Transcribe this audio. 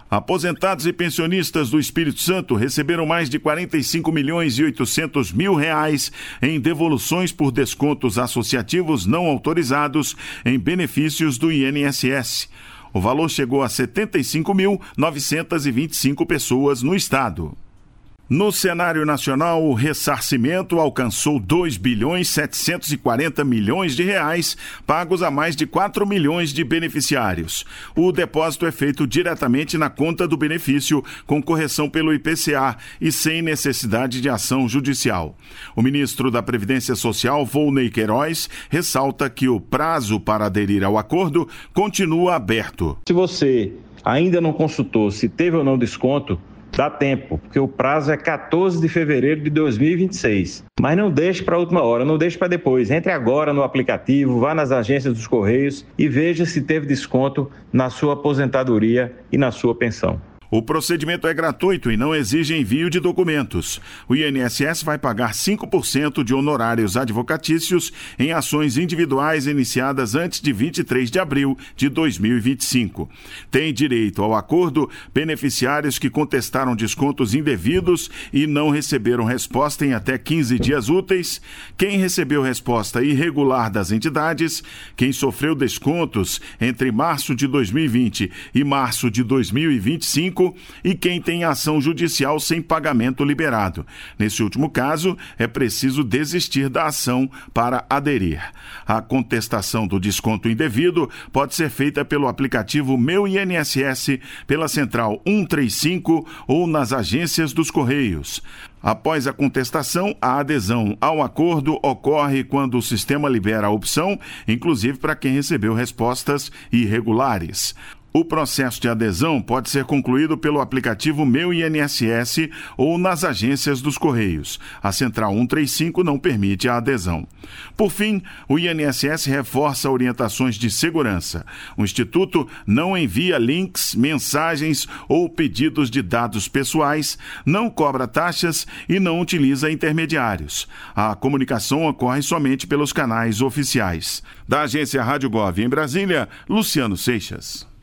Aposentados e pensionistas do Espírito Santo receberam mais de 45 milhões e 800 mil reais em devoluções por descontos associativos não autorizados em benefícios do INSS. O valor chegou a 75.925 pessoas no estado. No cenário nacional, o ressarcimento alcançou 2.740 bilhões de reais, pagos a mais de 4 milhões de beneficiários. O depósito é feito diretamente na conta do benefício, com correção pelo IPCA e sem necessidade de ação judicial. O ministro da Previdência Social, Volney Queiroz, ressalta que o prazo para aderir ao acordo continua aberto. Se você ainda não consultou se teve ou não desconto, dá tempo, porque o prazo é 14 de fevereiro de 2026. Mas não deixe para a última hora, não deixe para depois. Entre agora no aplicativo, vá nas agências dos Correios e veja se teve desconto na sua aposentadoria e na sua pensão. O procedimento é gratuito e não exige envio de documentos. O INSS vai pagar 5% de honorários advocatícios em ações individuais iniciadas antes de 23 de abril de 2025. Tem direito ao acordo beneficiários que contestaram descontos indevidos e não receberam resposta em até 15 dias úteis, quem recebeu resposta irregular das entidades, quem sofreu descontos entre março de 2020 e março de 2025, e quem tem ação judicial sem pagamento liberado. Nesse último caso, é preciso desistir da ação para aderir. A contestação do desconto indevido pode ser feita pelo aplicativo Meu INSS, pela Central 135 ou nas agências dos Correios. Após a contestação, a adesão ao acordo ocorre quando o sistema libera a opção, inclusive para quem recebeu respostas irregulares. O processo de adesão pode ser concluído pelo aplicativo Meu INSS ou nas agências dos Correios. A Central 135 não permite a adesão. Por fim, o INSS reforça orientações de segurança. O Instituto não envia links, mensagens ou pedidos de dados pessoais, não cobra taxas e não utiliza intermediários. A comunicação ocorre somente pelos canais oficiais. Da agência Rádio Gov em Brasília, Luciano Seixas.